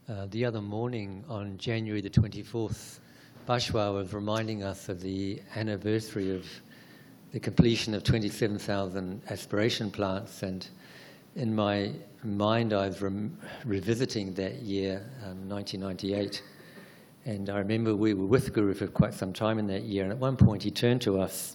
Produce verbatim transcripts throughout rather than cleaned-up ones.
Uh, the other morning on January the twenty-fourth, Bashwa was reminding us of the anniversary of the completion of twenty-seven thousand aspiration plants, and in my mind I was re revisiting that year, um, nineteen ninety-eight, and I remember we were with Guru for quite some time in that year, and at one point he turned to us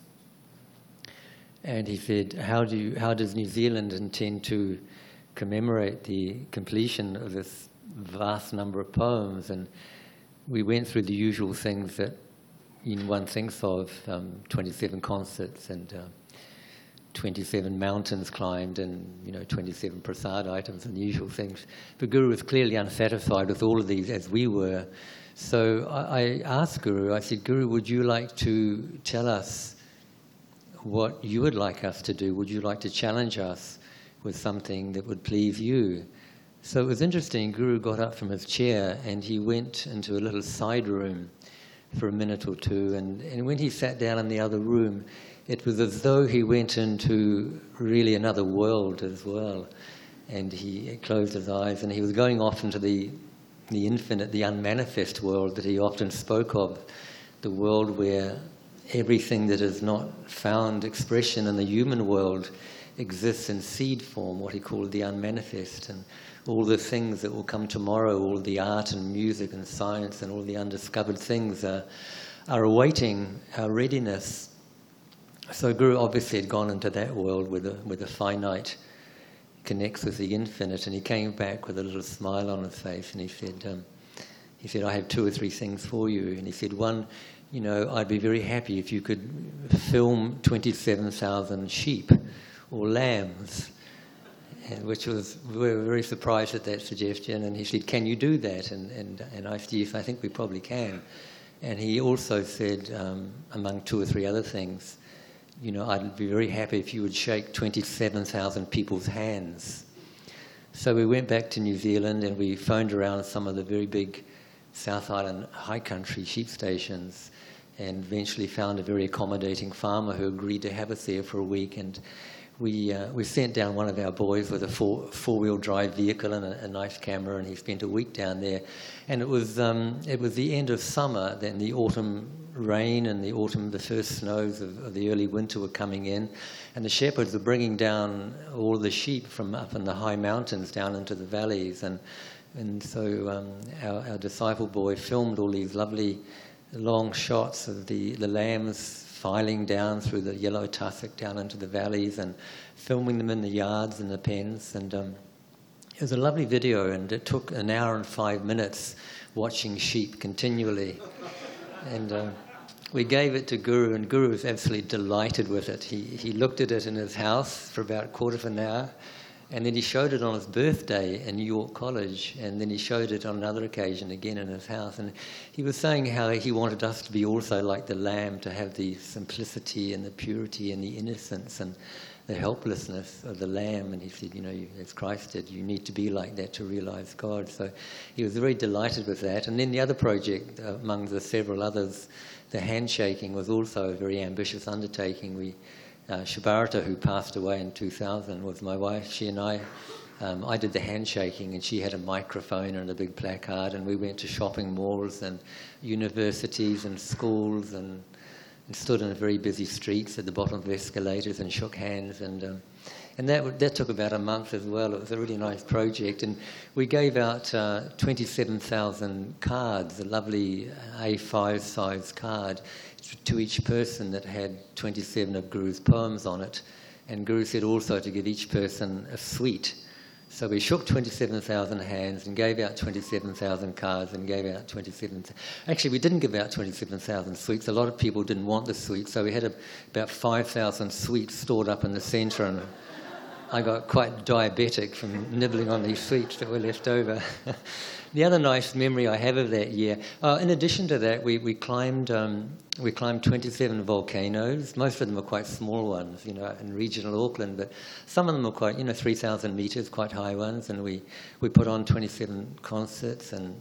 and he said, how, do you, how does New Zealand intend to commemorate the completion of this vast number of poems? And we went through the usual things that you know, one thinks of, um, twenty-seven concerts and uh, twenty-seven mountains climbed and you know twenty-seven prasad items and the usual things. But Guru was clearly unsatisfied with all of these, as we were. So I, I asked Guru, I said, Guru, would you like to tell us what you would like us to do? Would you like to challenge us with something that would please you? So it was interesting. Guru got up from his chair and he went into a little side room for a minute or two, and, and when he sat down in the other room, it was as though he went into really another world as well. And he closed his eyes and he was going off into the, the infinite, the unmanifest world that he often spoke of, the world where everything that is not found expression in the human world exists in seed form, what he called the unmanifest, and all the things that will come tomorrow, all the art and music and science and all the undiscovered things are, are awaiting our readiness. So Guru obviously had gone into that world with a, with a finite, connects with the infinite, and he came back with a little smile on his face and he said, um, he said, I have two or three things for you. And he said, one, you know, I'd be very happy if you could film twenty-seven thousand sheep or lambs. And which was, we were very surprised at that suggestion, and he said, can you do that? And, and, and I said, yes, I think we probably can. And he also said, um, among two or three other things, you know, I'd be very happy if you would shake twenty-seven thousand people's hands. So we went back to New Zealand and we phoned around some of the very big South Island high country sheep stations, and eventually found a very accommodating farmer who agreed to have us there for a week. And We, uh, we sent down one of our boys with a four, four-wheel drive vehicle and a, a nice camera, and he spent a week down there. And it was, um, it was the end of summer, then the autumn rain and the autumn, the first snows of, of the early winter were coming in, and the shepherds were bringing down all the sheep from up in the high mountains down into the valleys. And, and so um, our, our disciple boy filmed all these lovely long shots of the, the lambs filing down through the yellow tussock down into the valleys and filming them in the yards and the pens. And um, it was a lovely video, and it took an hour and five minutes watching sheep continually. And um, we gave it to Guru, and Guru was absolutely delighted with it. He, he looked at it in his house for about a quarter of an hour, and then he showed it on his birthday in New York College, and then he showed it on another occasion again in his house. And he was saying how he wanted us to be also like the lamb, to have the simplicity and the purity and the innocence and the helplessness of the lamb. And he said, you know, as Christ did, you need to be like that to realize God. So he was very delighted with that. And then the other project, uh, among the several others, the handshaking, was also a very ambitious undertaking. We Uh, Shabarata, who passed away in two thousand, was my wife. She and I, um, I did the handshaking, and she had a microphone and a big placard, and we went to shopping malls and universities and schools and, and stood in very busy streets at the bottom of escalators and shook hands. And um, and that that took about a month as well. It was a really nice project, and we gave out uh, twenty-seven thousand cards, a lovely A five size card, to each person that had twenty-seven of Guru's poems on it. And Guru said also to give each person a sweet. So we shook twenty-seven thousand hands and gave out twenty-seven thousand cards and gave out twenty-seven... Actually, we didn't give out twenty-seven thousand sweets. A lot of people didn't want the sweets, so we had a, about five thousand sweets stored up in the centre, and I got quite diabetic from nibbling on these sweets that were left over. The other nice memory I have of that year, uh, in addition to that, we, we climbed um, we climbed twenty-seven volcanoes. Most of them were quite small ones, you know, in regional Auckland, but some of them were quite, you know, three thousand metres, quite high ones. And we, we put on twenty-seven concerts, and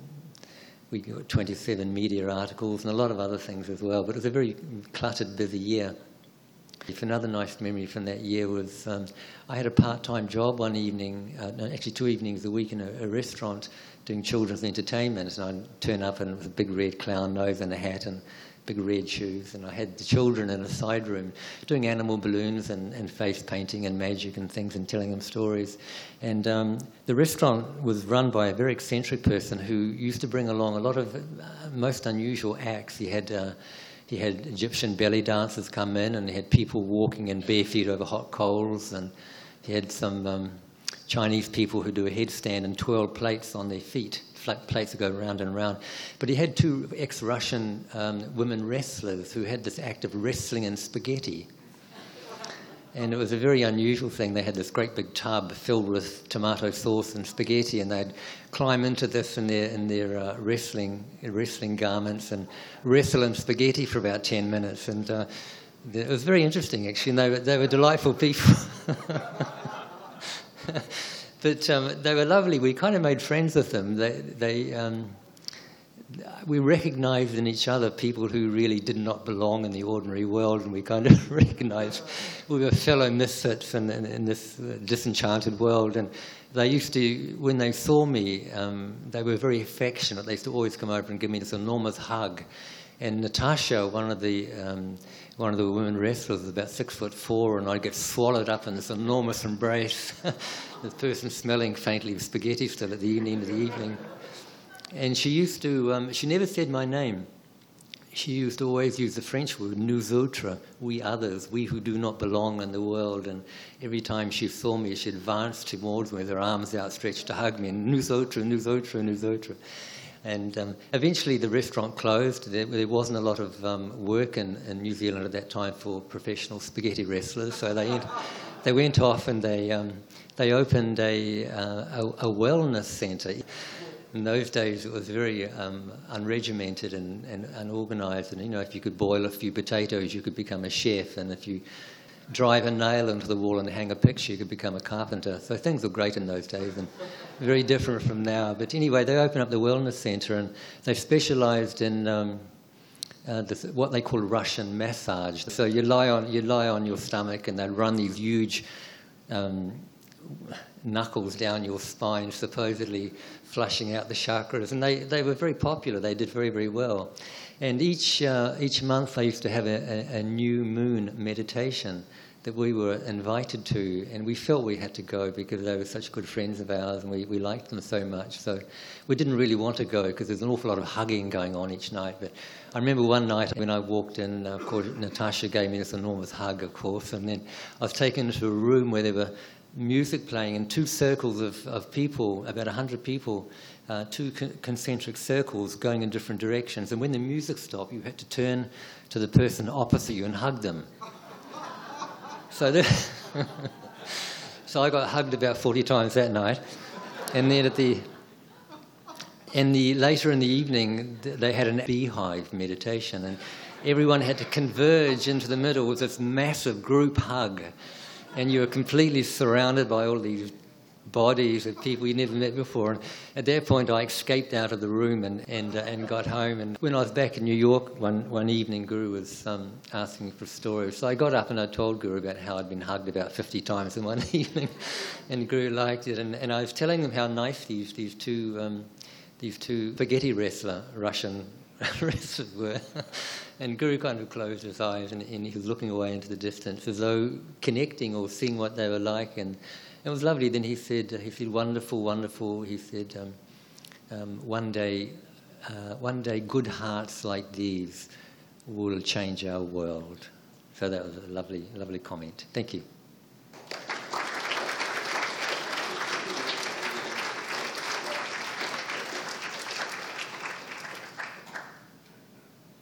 we got twenty-seven media articles and a lot of other things as well. But it was a very cluttered, busy year. Another nice memory from that year was um, I had a part-time job one evening, uh, no, actually two evenings a week in a, a restaurant doing children's entertainment, and I'd turn up and with a big red clown nose and a hat and big red shoes, and I had the children in a side room doing animal balloons and, and face painting and magic and things and telling them stories. And um, the restaurant was run by a very eccentric person who used to bring along a lot of uh, most unusual acts. He had uh, he had Egyptian belly dancers come in, and he had people walking in bare feet over hot coals, and he had some um, Chinese people who do a headstand and twirl plates on their feet. Plates that go round and round. But he had two ex-Russian um, women wrestlers who had this act of wrestling in spaghetti. And it was a very unusual thing. They had this great big tub filled with tomato sauce and spaghetti, and they'd climb into this in their, in their uh, wrestling, wrestling garments and wrestle in spaghetti for about ten minutes. And uh, it was very interesting, actually, and they were, they were delightful people. But um, they were lovely. We kind of made friends with them. They, they, um, we recognised in each other people who really did not belong in the ordinary world, and we kind of recognised we were fellow misfits in, in, in this disenchanted world. And they used to, when they saw me, um, they were very affectionate. They used to always come over and give me this enormous hug. And Natasha, one of the um, one of the women wrestlers, was about six foot four, and I'd get swallowed up in this enormous embrace. The person smelling faintly of spaghetti still at the end of the evening. And she used to, um, she never said my name. She used to always use the French word, nous autres, we others, we who do not belong in the world. And every time she saw me, she advanced towards me with her arms outstretched to hug me, and nous autres, nous autres, nous autres. And um, eventually the restaurant closed. There, there wasn't a lot of um, work in, in New Zealand at that time for professional spaghetti wrestlers, so they went, they went off and they, um, they opened a, uh, a, a wellness centre. In those days it was very um, unregimented and, and unorganised, and you know, if you could boil a few potatoes you could become a chef, and if you drive a nail into the wall and hang a picture you could become a carpenter. So things were great in those days and very different from now. But anyway, they opened up the wellness centre, and they specialised in um, uh, this, what they call Russian massage. So you lie on you lie on your stomach, and they'd run these huge um, knuckles down your spine, supposedly flushing out the chakras. And they, they were very popular. They did very, very well. And each uh, each month I used to have a, a, a new moon meditation that we were invited to, and we felt we had to go because they were such good friends of ours, and we, we liked them so much. So we didn't really want to go because there's an awful lot of hugging going on each night. But I remember one night when I walked in, uh, of course, Natasha gave me this enormous hug, of course, and then I was taken into a room where there were music playing in two circles of, of people, about one hundred people, uh, two con- concentric circles going in different directions. And when the music stopped, you had to turn to the person opposite you and hug them. So, the so I got hugged about forty times that night. And then at the, in the later in the evening, they had an beehive meditation, and everyone had to converge into the middle with this massive group hug. And you were completely surrounded by all these bodies of people you never met before. And at that point, I escaped out of the room and and, uh, and got home. And when I was back in New York one, one evening, Guru was um, asking for stories. So I got up and I told Guru about how I'd been hugged about fifty times in one evening, and Guru liked it. And, and I was telling him how nice these these two um, these two spaghetti wrestler Russian wrestlers were. And Guru kind of closed his eyes, and, and he was looking away into the distance as though connecting or seeing what they were like. And it was lovely. Then he said, he said, wonderful, wonderful. He said, um, um, one day, uh, one day, good hearts like these will change our world. So that was a lovely, lovely comment. Thank you.